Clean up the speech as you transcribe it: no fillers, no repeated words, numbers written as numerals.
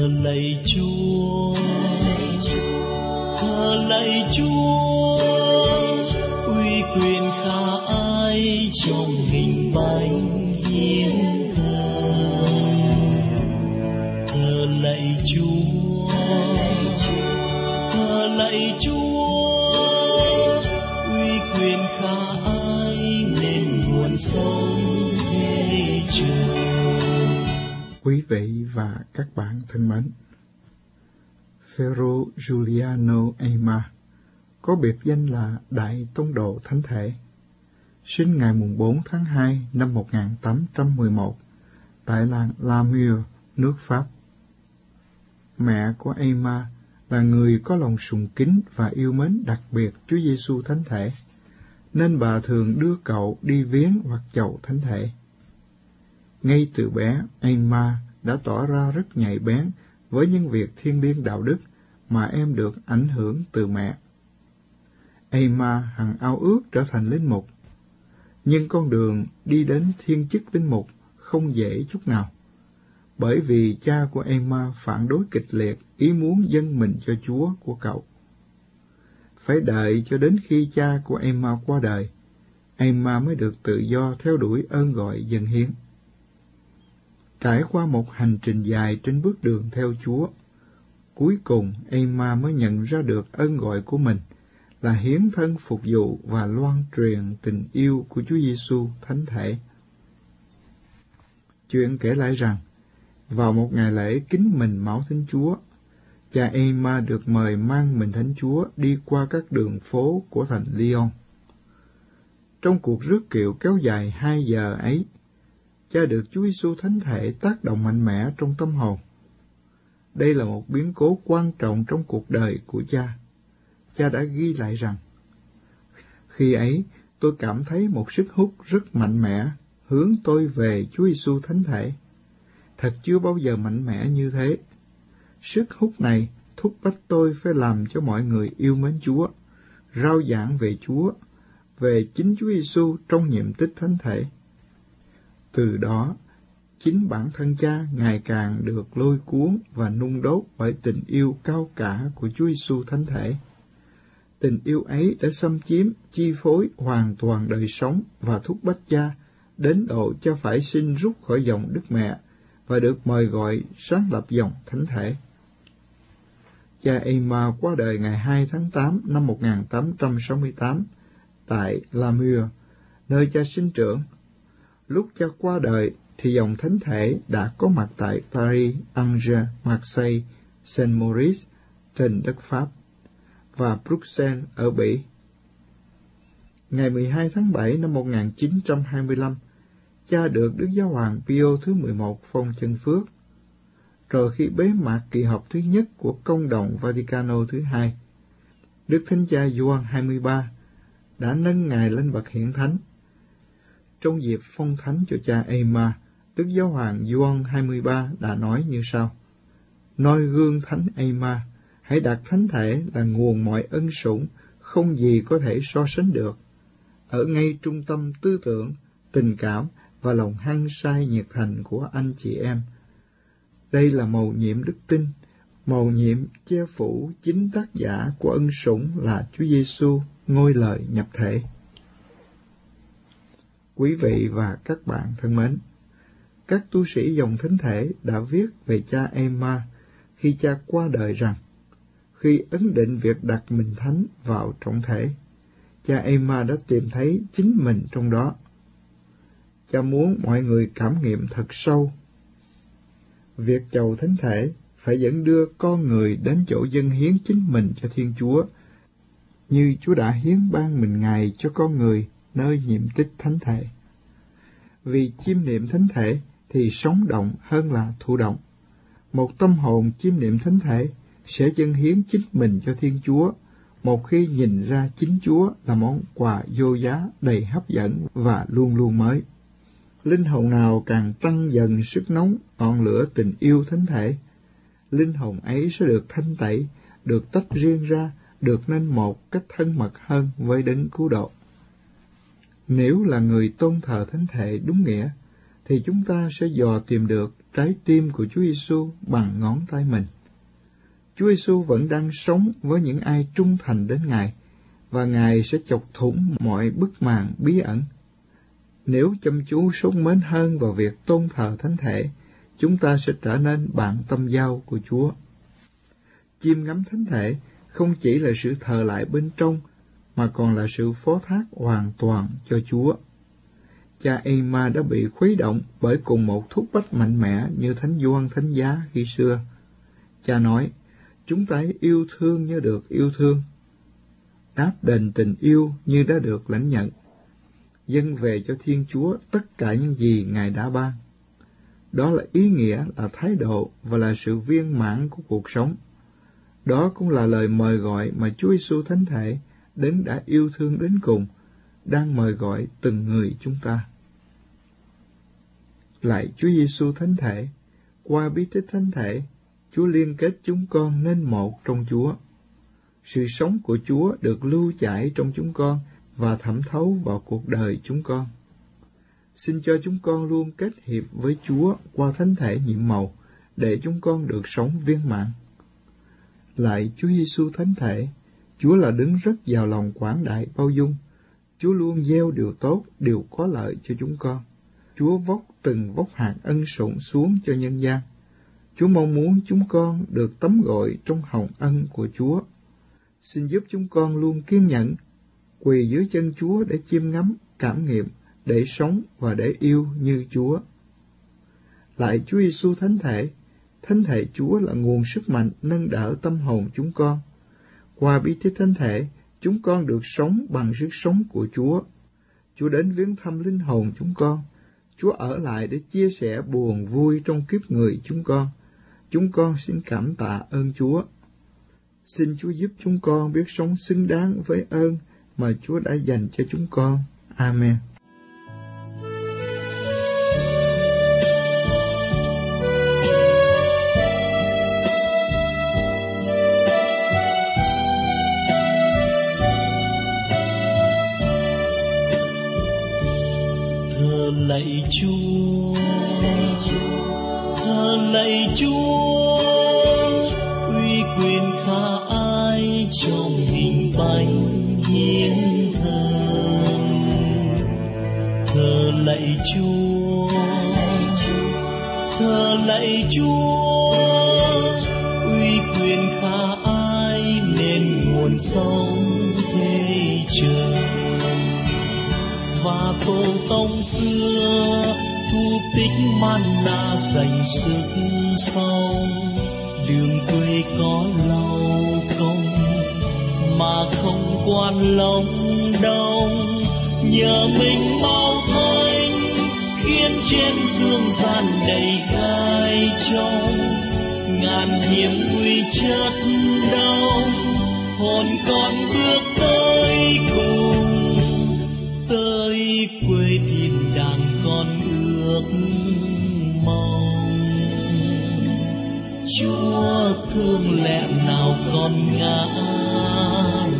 Thờ lạy Chúa, thờ lạy Chúa, uy quyền khả ái trong hình bánh hiến thờ. Thờ lạy Chúa, thờ lạy Chúa, uy quyền khả ái nên nguồn sống về trời. Quý vị và các bạn thân mến, Phêrô Giuliano Aimar có biệt danh là Đại Tông Đồ Thánh Thể, sinh ngày 4 tháng 2 năm 1811 tại làng Namur, nước Pháp. Mẹ của Aimar là người có lòng sùng kính và yêu mến đặc biệt Chúa Giêsu Thánh Thể, nên bà thường đưa cậu đi viếng hoặc chầu Thánh Thể. Ngay từ bé, Aimar đã tỏ ra rất nhạy bén với những việc thiêng liêng đạo đức mà em được ảnh hưởng từ mẹ. Aimar hằng ao ước trở thành linh mục, nhưng con đường đi đến thiên chức linh mục không dễ chút nào, bởi vì cha của Aimar phản đối kịch liệt ý muốn dâng mình cho Chúa của cậu. Phải đợi cho đến khi cha của Aimar qua đời, Aimar mới được tự do theo đuổi ơn gọi dâng hiến. Trải qua một hành trình dài trên bước đường theo Chúa, cuối cùng Aimar mới nhận ra được ơn gọi của mình là hiến thân phục vụ và loan truyền tình yêu của Chúa Giêsu Thánh Thể. Chuyện kể lại rằng, vào một ngày lễ kính mình Mão Thánh Chúa, cha Aimar được mời mang mình Thánh Chúa đi qua các đường phố của thành Lyon. Trong cuộc rước kiệu kéo dài 2 giờ ấy, cha được Chúa Giêsu Thánh Thể tác động mạnh mẽ trong tâm hồn. Đây là một biến cố quan trọng trong cuộc đời của cha. Cha đã ghi lại rằng, khi ấy tôi cảm thấy một sức hút rất mạnh mẽ hướng tôi về Chúa Giêsu Thánh Thể. Thật chưa bao giờ mạnh mẽ như thế. Sức hút này thúc bách tôi phải làm cho mọi người yêu mến Chúa, rao giảng về Chúa, về chính Chúa Giêsu trong nhiệm tích Thánh Thể. Từ đó, chính bản thân cha ngày càng được lôi cuốn và nung đốt bởi tình yêu cao cả của Chúa Giêsu Thánh Thể. Tình yêu ấy đã xâm chiếm, chi phối hoàn toàn đời sống và thúc bách cha đến độ cha phải xin rút khỏi dòng Đức Mẹ và được mời gọi sáng lập dòng Thánh Thể. Cha Aimar qua đời ngày 2 tháng 8 năm 1868 tại Namur, nơi cha sinh trưởng. Lúc cha qua đời thì dòng Thánh Thể đã có mặt tại Paris, Angers, Marseille, Saint-Maurice trên đất Pháp và Bruxelles ở Bỉ. Ngày 12 tháng 7 năm 1925, cha được Đức Giáo hoàng Pio thứ 11 phong chân phước. Rồi khi bế mạc kỳ họp thứ nhất của Công đồng Vaticano thứ 2, Đức Thánh Cha Gioan 23 đã nâng Ngài lên bậc hiển thánh. Trong dịp phong thánh cho cha Aimar, Đức Giáo hoàng Gioan 23 đã nói như sau: Noi gương Thánh Aimar, hãy đặt Thánh Thể là nguồn mọi ân sủng, không gì có thể so sánh được, ở ngay trung tâm tư tưởng, tình cảm và lòng hăng say nhiệt thành của anh chị em. Đây là mầu nhiệm đức tin, mầu nhiệm che phủ chính tác giả của ân sủng là Chúa Giêsu, ngôi lời nhập thể. Quý vị và các bạn thân mến, các tu sĩ dòng Thánh Thể đã viết về cha Aimar khi cha qua đời rằng, khi ấn định việc đặt mình thánh vào trọng thể, cha Aimar đã tìm thấy chính mình trong đó. Cha muốn mọi người cảm nghiệm thật sâu. Việc chầu Thánh Thể phải dẫn đưa con người đến chỗ dâng hiến chính mình cho Thiên Chúa, như Chúa đã hiến ban mình Ngài cho con người nơi nhiệm tích Thánh Thể. Vì chiêm niệm Thánh Thể thì sống động hơn là thụ động. Một tâm hồn chiêm niệm Thánh Thể sẽ dâng hiến chính mình cho Thiên Chúa, một khi nhìn ra chính Chúa là món quà vô giá, đầy hấp dẫn và luôn luôn mới. Linh hồn nào càng tăng dần sức nóng, ngọn lửa tình yêu Thánh Thể, linh hồn ấy sẽ được thanh tẩy, được tách riêng ra, được nên một cách thân mật hơn với Đấng Cứu Độ. Nếu là người tôn thờ Thánh Thể đúng nghĩa, thì chúng ta sẽ dò tìm được trái tim của Chúa Giêsu bằng ngón tay mình. Chúa Giêsu vẫn đang sống với những ai trung thành đến Ngài, và Ngài sẽ chọc thủng mọi bức màn bí ẩn. Nếu chăm chú sốt mến hơn vào việc tôn thờ thánh thể, chúng ta sẽ trở nên bạn tâm giao của Chúa. Chiêm ngắm thánh thể không chỉ là sự thờ lại bên trong, mà còn là sự phó thác hoàn toàn cho Chúa. Cha Emma đã bị khuấy động bởi cùng một thúc bách mạnh mẽ như Thánh Gioan Thánh Giá khi xưa. Cha nói, chúng ta yêu thương như được yêu thương, đáp đền tình yêu như đã được lãnh nhận, dâng về cho Thiên Chúa tất cả những gì Ngài đã ban. Đó là ý nghĩa, là thái độ và là sự viên mãn của cuộc sống. Đó cũng là lời mời gọi mà Chúa Giêsu Thánh Thể, Đấng đã yêu thương đến cùng, đang mời gọi từng người chúng ta. Lạy Chúa Giêsu Thánh Thể, qua bí tích Thánh Thể, Chúa liên kết chúng con nên một trong Chúa. Sự sống của Chúa được lưu chảy trong chúng con và thẩm thấu vào cuộc đời chúng con. Xin cho chúng con luôn kết hiệp với Chúa qua Thánh Thể nhiệm màu, để chúng con được sống viên mãn. Lạy Chúa Giêsu Thánh Thể, Chúa là Đấng rất giàu lòng quảng đại bao dung. Chúa luôn gieo điều tốt, điều có lợi cho chúng con. Chúa vốc từng vốc hạt ân sủng xuống cho nhân gian. Chúa mong muốn chúng con được tắm gội trong hồng ân của Chúa. Xin giúp chúng con luôn kiên nhẫn, quỳ dưới chân Chúa để chiêm ngắm, cảm nghiệm, để sống và để yêu như Chúa. Lạy Chúa Giêsu Thánh Thể Chúa là nguồn sức mạnh nâng đỡ tâm hồn chúng con. Qua bí tích Thánh Thể, chúng con được sống bằng sức sống của Chúa. Chúa đến viếng thăm linh hồn chúng con. Chúa ở lại để chia sẻ buồn vui trong kiếp người chúng con. Chúng con xin cảm tạ ơn Chúa. Xin Chúa giúp chúng con biết sống xứng đáng với ơn mà Chúa đã dành cho chúng con. Amen. Lạy Chúa, lạy Chúa, uy quyền khả ái trong hình bánh hiến thờ. Thờ lạy Chúa, lạy Chúa, uy quyền khả ái nên nguồn sống thế trời. Và tổ tông xưa thu tích manna dành sức sau, đường quê có lâu công mà không quan lòng đông. Nhờ mình mau thanh khiến trên dương gian đầy gai trong, ngàn hiểm nguy chất đông, hồn con bước tới cùng, tới quê thiên đàng con ước mong. Chúa thương lẽ nào con ngã